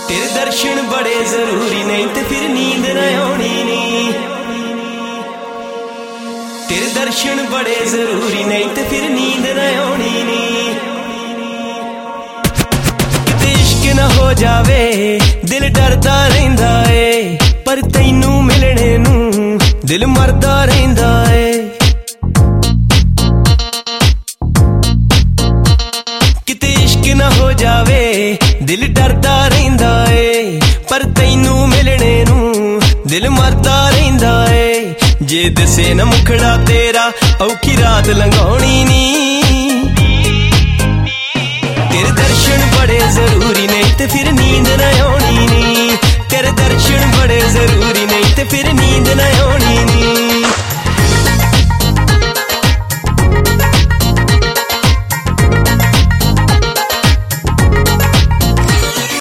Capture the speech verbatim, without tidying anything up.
तेरे दर्शन बड़े जरूरी नहीं ते फिर नींद न आनी नहीं। तेरे दर्शन बड़े जरूरी नहीं ते फिर नींद न आनी नहीं। किते इश्क न हो जावे दिल डरदा रहिंदा है, पर तैनू मिलने नू दिल मरदा रहिंदा है। किते इश्क न हो जावे दिल डरदा रहिंदा है, पर तैनू मिलने नू दिल मरदा रहिंदा है। जे दसे न मुखड़ा तेरा औखी रात लंघाउणी नी। तेरे दर्शन बड़े जरूरी नहीं ते फिर नींद न आनी नी। तेरे दर्शन बड़े जरूरी नहीं ते फिर नींद न आनी नी।